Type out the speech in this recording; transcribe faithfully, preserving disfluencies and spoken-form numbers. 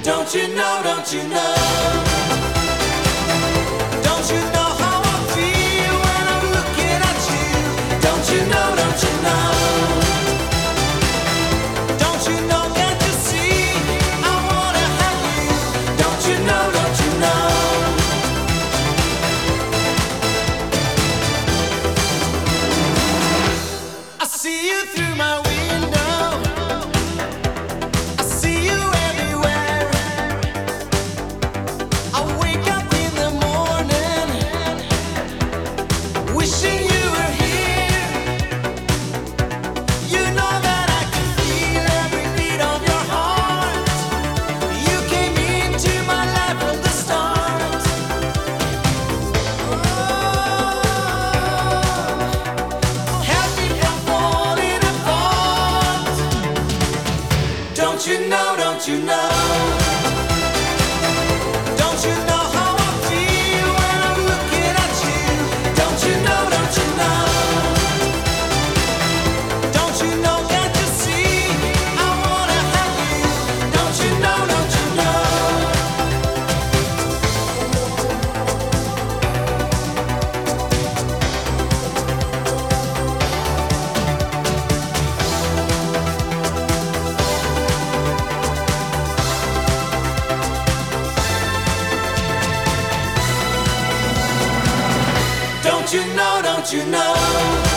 Don't you know, don't you know? Don't you know how I feel when I'm looking at you? Don't you know, don't you know? Don't you know, can't you see? I wanna have you. Don't you know, don't you know? I see you through my window. I see you everywhere. I wake up in the morning, wishing you were here. You know that I can feel every beat of your heart. You came into my life from the start. Help me from falling apart. Don't you know, don't you know? Don't you know how I feel when I'm looking at you? Don't you know, don't you know? Don't you know, can't you see? I wanna have you. Don't you know, don't you know? Don't you know, don't you know?